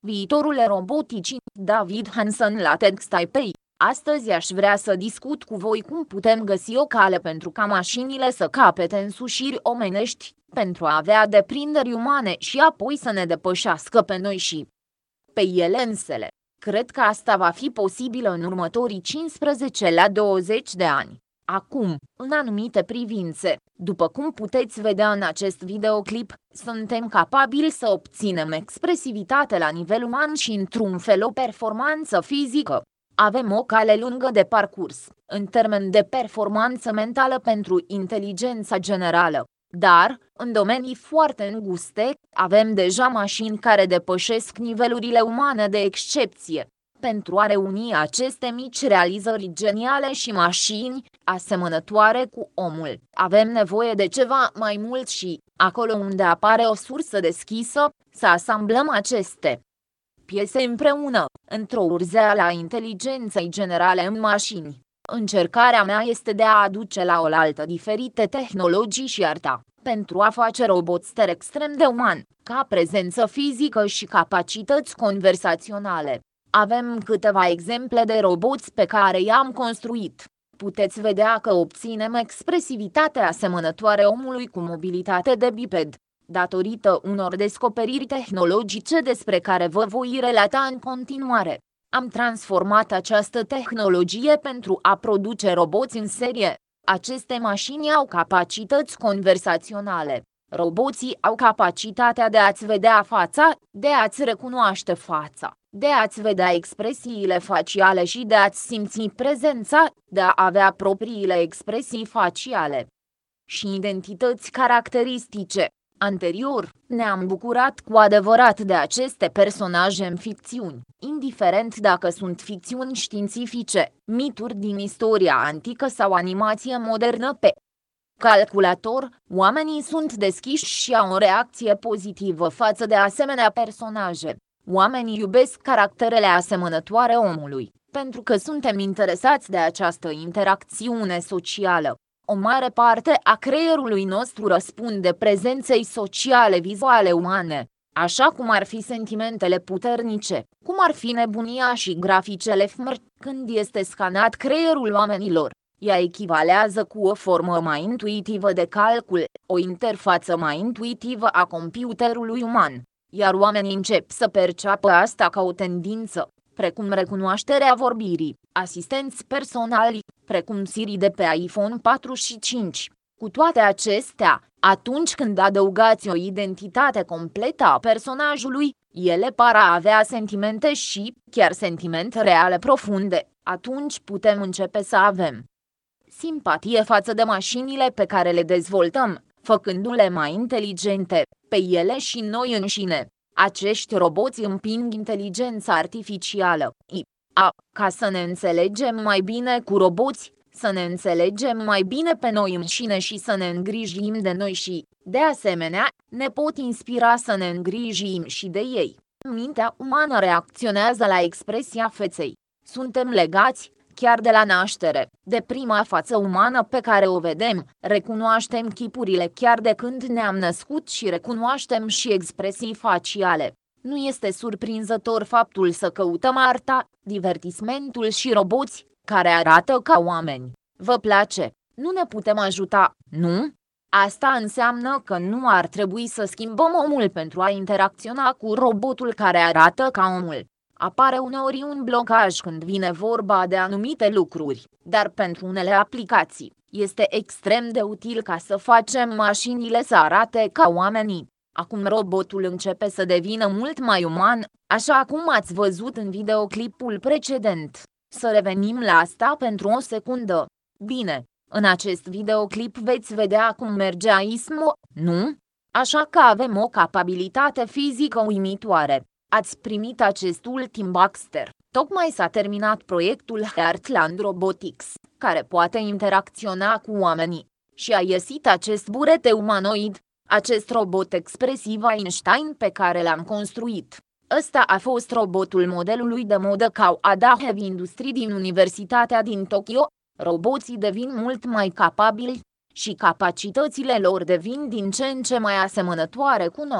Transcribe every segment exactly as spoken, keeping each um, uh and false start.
Viitorul roboticii, David Hanson la TEDx Taipei. Astăzi aș vrea să discut cu voi cum putem găsi o cale pentru ca mașinile să capete însușiri omenești, pentru a avea deprinderi umane și apoi să ne depășească pe noi și pe ele însele. Cred că asta va fi posibil în următorii cincisprezece la douăzeci de ani. Acum, în anumite privințe, după cum puteți vedea în acest videoclip, suntem capabili să obținem expresivitate la nivel uman și într-un fel o performanță fizică. Avem o cale lungă de parcurs, în termen de performanță mentală pentru inteligența generală. Dar, în domenii foarte înguste, avem deja mașini care depășesc nivelurile umane de excepție. Pentru a reuni aceste mici realizări geniale și mașini, asemănătoare cu omul, avem nevoie de ceva mai mult și, acolo unde apare o sursă deschisă, să asamblăm aceste piese împreună, într-o urzeală a inteligenței generale în mașini. Încercarea mea este de a aduce la oaltă diferite tehnologii și arta, pentru a face robotster extrem de uman, ca prezență fizică și capacități conversaționale. Avem câteva exemple de roboți pe care i-am construit. Puteți vedea că obținem expresivitate asemănătoare omului cu mobilitate de biped, datorită unor descoperiri tehnologice despre care vă voi relata în continuare. Am transformat această tehnologie pentru a produce roboți în serie. Aceste mașini au capacități conversaționale. Roboții au capacitatea de a-ți vedea fața, de a-ți recunoaște fața, de a-ți vedea expresiile faciale și de a-ți simți prezența, de a avea propriile expresii faciale și identități caracteristice. Anterior, ne-am bucurat cu adevărat de aceste personaje în ficțiuni, indiferent dacă sunt ficțiuni științifice, mituri din istoria antică sau animație modernă pe calculator. Oamenii sunt deschiși și au o reacție pozitivă față de asemenea personaje. Oamenii iubesc caracterele asemănătoare omului, pentru că suntem interesați de această interacțiune socială. O mare parte a creierului nostru răspunde prezenței sociale vizuale umane, așa cum ar fi sentimentele puternice, cum ar fi nebunia și graficele F M R. Când este scanat creierul oamenilor, ea echivalează cu o formă mai intuitivă de calcul, o interfață mai intuitivă a computerului uman, iar oamenii încep să perceapă asta ca o tendință, precum recunoașterea vorbirii, asistenți personali, precum Siri de pe iPhone patru și cinci. Cu toate acestea, atunci când adăugați o identitate completă a personajului, ele par a avea sentimente și, chiar sentimente reale profunde, atunci putem începe să avem simpatie față de mașinile pe care le dezvoltăm, făcându-le mai inteligente, pe ele și noi înșine. Acești roboți împing inteligența artificială, I A, ca să ne înțelegem mai bine cu roboți, să ne înțelegem mai bine pe noi înșine și să ne îngrijim de noi și, de asemenea, ne pot inspira să ne îngrijim și de ei. Mintea umană reacționează la expresia feței. Suntem legați, chiar de la naștere, de prima față umană pe care o vedem, recunoaștem chipurile chiar de când ne-am născut și recunoaștem și expresii faciale. Nu este surprinzător faptul să căutăm arta, divertismentul și roboți, care arată ca oameni. Vă place? Nu ne putem ajuta, nu? Asta înseamnă că nu ar trebui să schimbăm omul pentru a interacționa cu robotul care arată ca omul. Apare uneori un blocaj când vine vorba de anumite lucruri, dar pentru unele aplicații, este extrem de util ca să facem mașinile să arate ca oamenii. Acum robotul începe să devină mult mai uman, așa cum ați văzut în videoclipul precedent. Să revenim la asta pentru o secundă. Bine, în acest videoclip veți vedea cum merge I S M O, nu? Așa că avem o capabilitate fizică uimitoare. Ați primit acest ultim Baxter. Tocmai s-a terminat proiectul Heartland Robotics, care poate interacționa cu oamenii. Și a ieșit acest burete umanoid, acest robot expresiv Einstein pe care l-am construit. Ăsta a fost robotul modelului de modă Kawada Heavy Industry din Universitatea din Tokyo. Roboții devin mult mai capabili și capacitățile lor devin din ce în ce mai asemănătoare cu noi.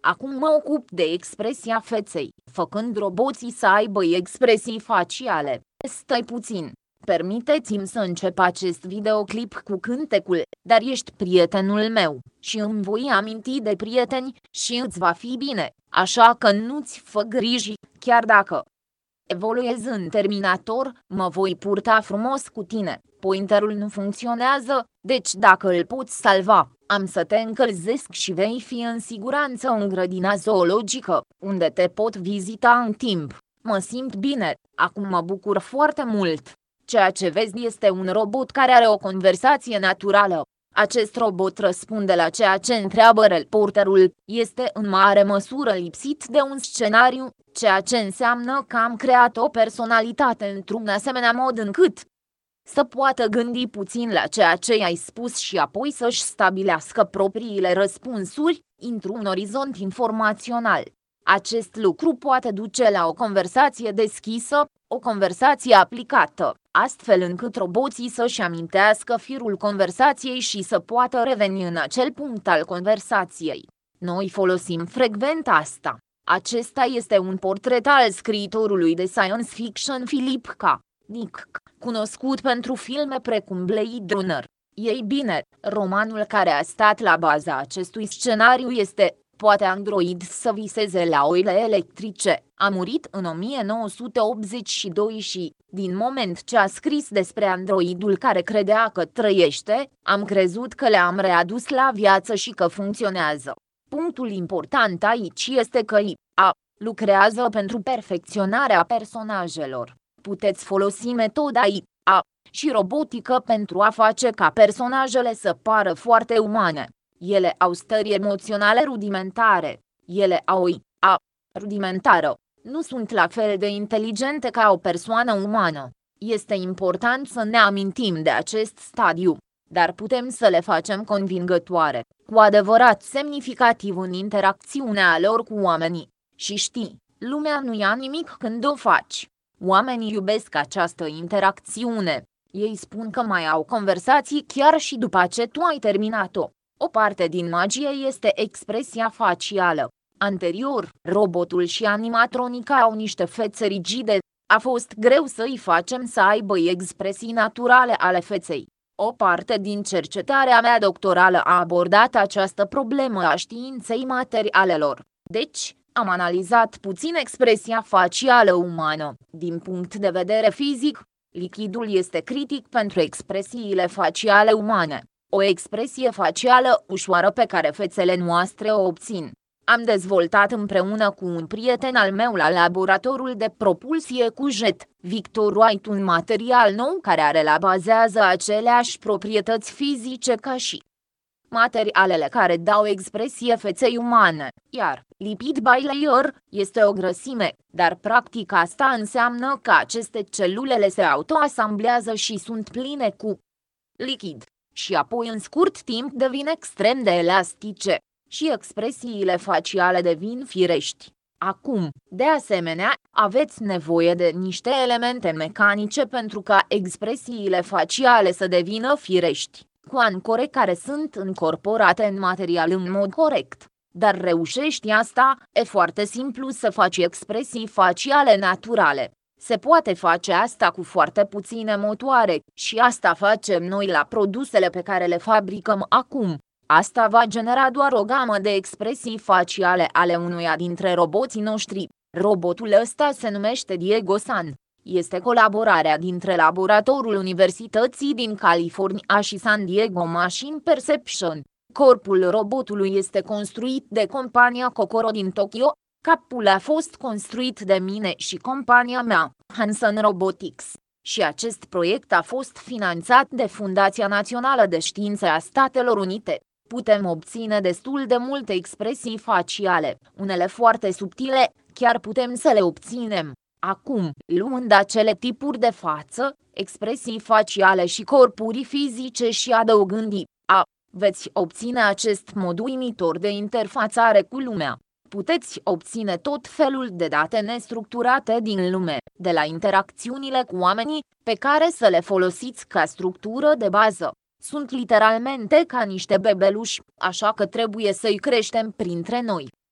Acum mă ocup de expresia feței, făcând roboții să aibă expresii faciale. Stai puțin. Permiteți-mi să încep acest videoclip cu cântecul, dar ești prietenul meu, și îmi voi aminti de prieteni și îți va fi bine, așa că nu-ți fă griji, chiar dacă evoluez în Terminator, mă voi purta frumos cu tine. Pointerul nu funcționează, deci dacă îl poți salva, am să te încălzesc și vei fi în siguranță în grădina zoologică, unde te pot vizita în timp. Mă simt bine, acum mă bucur foarte mult. Ceea ce vezi este un robot care are o conversație naturală. Acest robot răspunde la ceea ce întreabă reporterul, este în mare măsură lipsit de un scenariu, ceea ce înseamnă că am creat o personalitate într-un asemenea mod încât să poată gândi puțin la ceea ce i-ai spus și apoi să-și stabilească propriile răspunsuri, într-un orizont informațional. Acest lucru poate duce la o conversație deschisă, o conversație aplicată, astfel încât roboții să-și amintească firul conversației și să poată reveni în acel punct al conversației. Noi folosim frecvent asta. Acesta este un portret al scriitorului de science fiction Philip K. Dick, cunoscut pentru filme precum Blade Runner. Ei bine, romanul care a stat la baza acestui scenariu este Poate Android să viseze la oile electrice, a murit în o mie nouă sute optzeci și doi și, din moment ce a scris despre androidul care credea că trăiește, am crezut că le-am readus la viață și că funcționează. Punctul important aici este că I A lucrează pentru perfecționarea personajelor. Puteți folosi metoda I A și robotică pentru a face ca personajele să pară foarte umane. Ele au stări emoționale rudimentare. Ele au I A rudimentară. Nu sunt la fel de inteligente ca o persoană umană. Este important să ne amintim de acest stadiu, dar putem să le facem convingătoare, cu adevărat semnificativ în interacțiunea lor cu oamenii. Și știi, lumea nu ia nimic când o faci. Oamenii iubesc această interacțiune. Ei spun că mai au conversații chiar și după ce tu ai terminat-o. O parte din magie este expresia facială. Anterior, robotul și animatronica au niște fețe rigide. A fost greu să îi facem să aibă expresii naturale ale feței. O parte din cercetarea mea doctorală a abordat această problemă a științei materialelor. Deci, am analizat puțin expresia facială umană. Din punct de vedere fizic, lichidul este critic pentru expresiile faciale umane. O expresie facială ușoară pe care fețele noastre o obțin. Am dezvoltat împreună cu un prieten al meu la laboratorul de propulsie cu jet, Victor White, un material nou care are la bazează aceleași proprietăți fizice ca și materialele care dau expresie feței umane, iar lipid bilayer este o grăsime, dar practic asta înseamnă că aceste celulele se autoasamblează și sunt pline cu lichid. Și apoi în scurt timp devin extrem de elastice și expresiile faciale devin firești. Acum, de asemenea, aveți nevoie de niște elemente mecanice pentru ca expresiile faciale să devină firești, cu ancore care sunt încorporate în material în mod corect. Dar reușești asta, e foarte simplu să faci expresii faciale naturale. Se poate face asta cu foarte puține motoare și asta facem noi la produsele pe care le fabricăm acum. Asta va genera doar o gamă de expresii faciale ale unuia dintre roboții noștri. Robotul ăsta se numește Diego San. Este colaborarea dintre laboratorul Universității din California și San Diego Machine Perception. Corpul robotului este construit de compania Kokoro din Tokyo. Capul a fost construit de mine și compania mea, Hanson Robotics, și acest proiect a fost finanțat de Fundația Națională de Științe a Statelor Unite. Putem obține destul de multe expresii faciale, unele foarte subtile, chiar putem să le obținem. Acum, luând acele tipuri de față, expresii faciale și corpuri fizice și adăugând I A, veți obține acest mod uimitor de interfațare cu lumea. Puteți obține tot felul de date nestructurate din lume, de la interacțiunile cu oamenii, pe care să le folosiți ca structură de bază. Sunt literalmente ca niște bebeluși, așa că trebuie să-i creștem printre noi.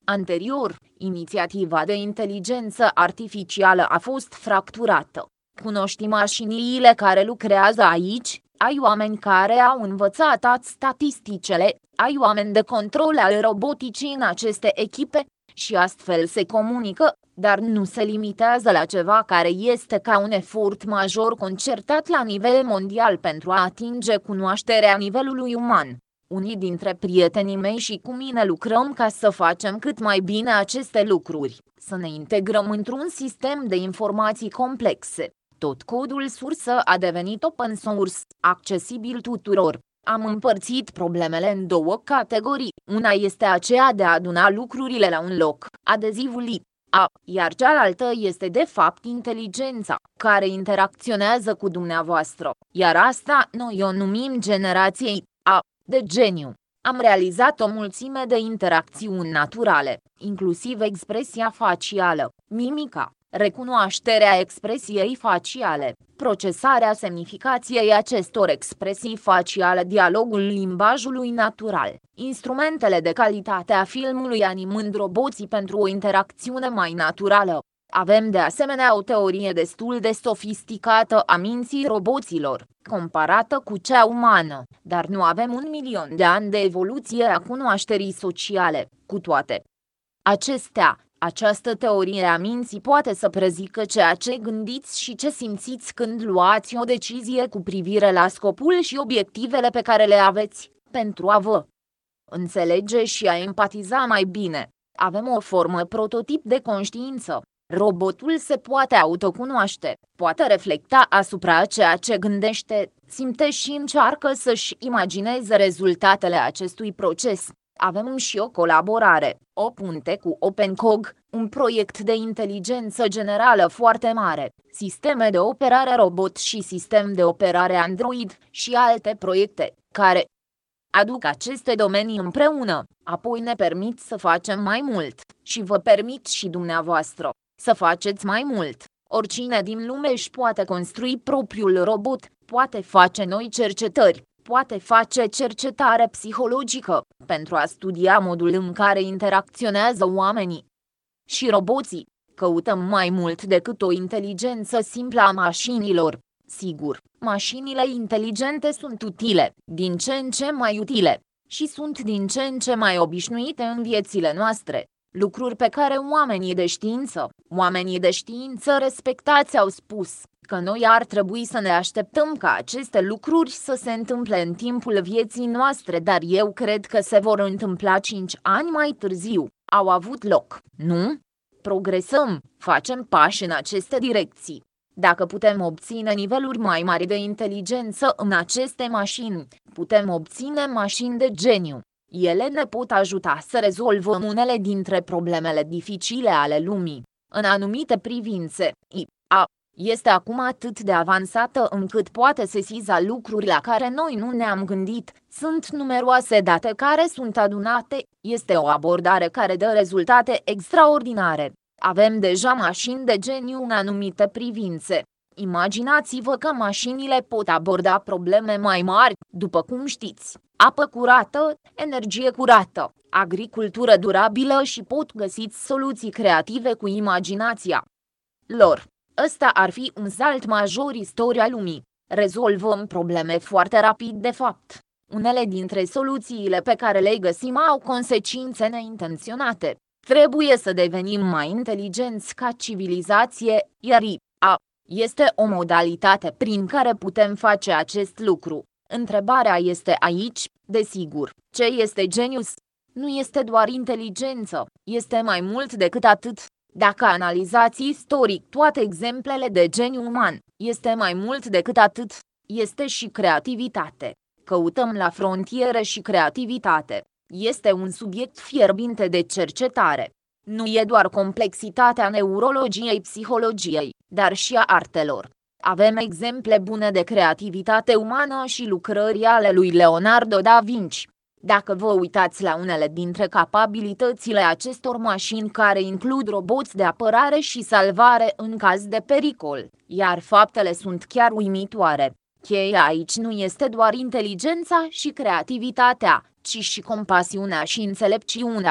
Anterior, inițiativa de inteligență artificială a fost fracturată. Cunoști mașinile care lucrează aici? Ai oameni care au învățat statisticele, ai oameni de control al roboticii în aceste echipe, și astfel se comunică, dar nu se limitează la ceva care este ca un efort major concertat la nivel mondial pentru a atinge cunoașterea nivelului uman. Unii dintre prietenii mei și cu mine lucrăm ca să facem cât mai bine aceste lucruri, să ne integrăm într-un sistem de informații complexe. Tot codul sursă a devenit open source, accesibil tuturor. Am împărțit problemele în două categorii. Una este aceea de a aduna lucrurile la un loc, adezivul I A, iar cealaltă este de fapt inteligența, care interacționează cu dumneavoastră, iar asta noi o numim generației A, de geniu. Am realizat o mulțime de interacțiuni naturale, inclusiv expresia facială, mimica, recunoașterea expresiei faciale, procesarea semnificației acestor expresii faciale, dialogul limbajului natural, instrumentele de calitate a filmului animând roboții pentru o interacțiune mai naturală. Avem de asemenea o teorie destul de sofisticată a minții roboților, comparată cu cea umană, dar nu avem un milion de ani de evoluție a cunoașterii sociale. Cu toate acestea, această teorie a minții poate să prezică ceea ce gândiți și ce simțiți când luați o decizie cu privire la scopul și obiectivele pe care le aveți, pentru a vă înțelege și a empatiza mai bine. Avem o formă prototip de conștiință. Robotul se poate autocunoaște, poate reflecta asupra ceea ce gândește, simte și încearcă să-și imagineze rezultatele acestui proces. Avem și o colaborare, o punte cu OpenCog, un proiect de inteligență generală foarte mare, sisteme de operare robot și sistem de operare Android și alte proiecte, care aduc aceste domenii împreună, apoi ne permit să facem mai mult, și vă permit și dumneavoastră să faceți mai mult. Oricine din lume își poate construi propriul robot, poate face noi cercetări, poate face cercetare psihologică, pentru a studia modul în care interacționează oamenii și roboții. Căutăm mai mult decât o inteligență simplă a mașinilor. Sigur, mașinile inteligente sunt utile, din ce în ce mai utile, și sunt din ce în ce mai obișnuite în viețile noastre. Lucruri pe care oamenii de știință, oamenii de știință respectați au spus că noi ar trebui să ne așteptăm ca aceste lucruri să se întâmple în timpul vieții noastre, dar eu cred că se vor întâmpla cinci ani mai târziu. Au avut loc, nu? Progresăm, facem pași în aceste direcții. Dacă putem obține niveluri mai mari de inteligență în aceste mașini, putem obține mașini de geniu. Ele ne pot ajuta să rezolvăm unele dintre problemele dificile ale lumii. În anumite privințe, I A este acum atât de avansată încât poate sesiza lucruri la care noi nu ne-am gândit. Sunt numeroase date care sunt adunate, este o abordare care dă rezultate extraordinare. Avem deja mașini de geniu în anumite privințe. Imaginați-vă că mașinile pot aborda probleme mai mari, după cum știți, apă curată, energie curată, agricultură durabilă și pot găsiți soluții creative cu imaginația lor. Ăsta ar fi un salt major istoria lumii. Rezolvăm probleme foarte rapid de fapt. Unele dintre soluțiile pe care le găsim au consecințe neintenționate. Trebuie să devenim mai inteligenți ca civilizație, iar I A este o modalitate prin care putem face acest lucru. Întrebarea este aici, desigur, ce este genius? Nu este doar inteligență, este mai mult decât atât. Dacă analizați istoric toate exemplele de geniu uman, este mai mult decât atât, este și creativitate. Căutăm la frontiere și creativitate. Este un subiect fierbinte de cercetare. Nu e doar complexitatea neurologiei psihologiei, dar și a artelor. Avem exemple bune de creativitate umană și lucrări ale lui Leonardo da Vinci. Dacă vă uitați la unele dintre capabilitățile acestor mașini care includ roboți de apărare și salvare în caz de pericol, iar faptele sunt chiar uimitoare. Cheia aici nu este doar inteligența și creativitatea, ci și compasiunea și înțelepciunea.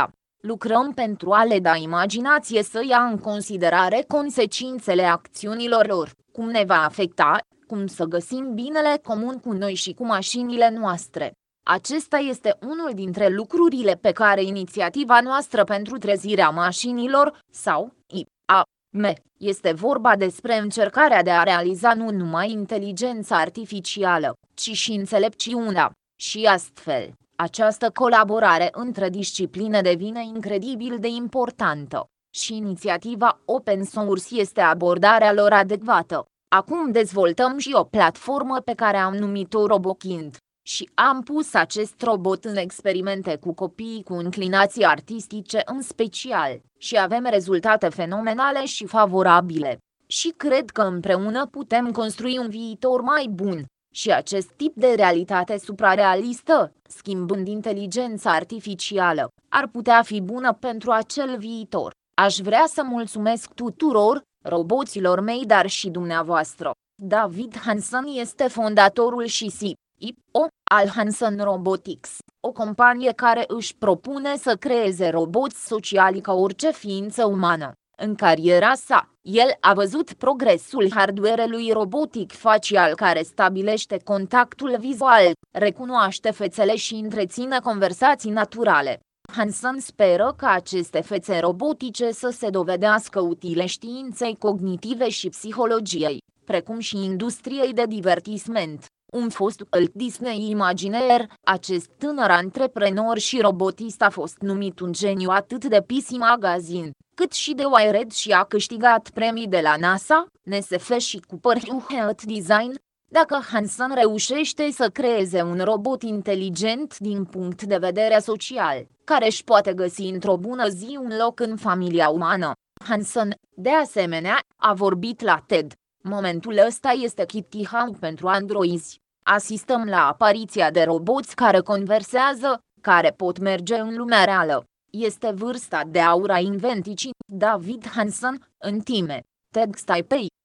Lucrăm pentru a le da imaginație să ia în considerare consecințele acțiunilor lor, cum ne va afecta, cum să găsim binele comun cu noi și cu mașinile noastre. Acesta este unul dintre lucrurile pe care inițiativa noastră pentru trezirea mașinilor, sau I A M, este vorba despre încercarea de a realiza nu numai inteligența artificială, ci și înțelepciunea. Și astfel, această colaborare între discipline devine incredibil de importantă. Și inițiativa open source este abordarea lor adecvată. Acum dezvoltăm și o platformă pe care am numit-o RoboKind. Și am pus acest robot în experimente cu copiii cu inclinații artistice în special, și avem rezultate fenomenale și favorabile. Și cred că împreună putem construi un viitor mai bun. Și acest tip de realitate suprarealistă, schimbând inteligența artificială, ar putea fi bună pentru acel viitor. Aș vrea să mulțumesc tuturor, roboților mei, dar și dumneavoastră. David Hanson este fondatorul și C E O al Hanson Robotics, o companie care își propune să creeze roboți sociali ca orice ființă umană. În cariera sa, el a văzut progresul hardware-ului robotic facial care stabilește contactul vizual, recunoaște fețele și întreține conversații naturale. Hanson speră ca aceste fețe robotice să se dovedească utile științei cognitive și psihologiei, precum și industriei de divertisment. Un fost Walt Disney Imagineer, acest tânăr antreprenor și robotist a fost numit un geniu atât de P C Magazine, cât și de Wired și a câștigat premii de la NASA, N S F și Cooper Health Design. Dacă Hanson reușește să creeze un robot inteligent din punct de vedere social, care își poate găsi într-o bună zi un loc în familia umană, Hanson, de asemenea, a vorbit la TED. Momentul ăsta este Kitty Hawk pentru androizi. Asistăm la apariția de roboți care conversează, care pot merge în lumea reală. Este vârsta de aur a inventicii. David Hanson, în time. TEDx Taipei.